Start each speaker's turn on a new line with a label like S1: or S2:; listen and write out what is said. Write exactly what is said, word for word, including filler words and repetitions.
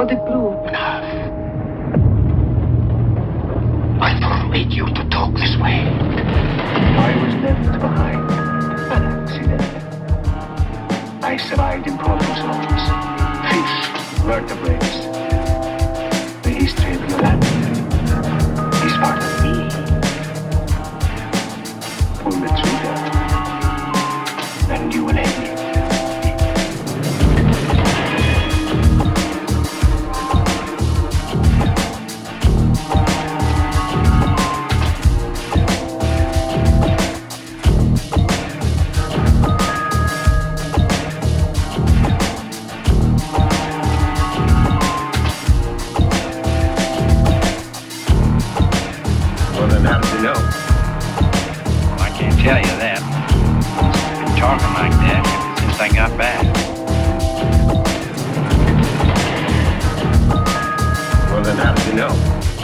S1: clouded blue.
S2: Enough. I forbid you to talk this way. I was left behind an accident. I survived in problem zones, fish, vertebrates. The history of your land is part of me. Pull the trigger, and you will end it. How did you know?
S3: Well, I can't tell you that. I've been talking like that since I got back.
S2: Well, then how did you know?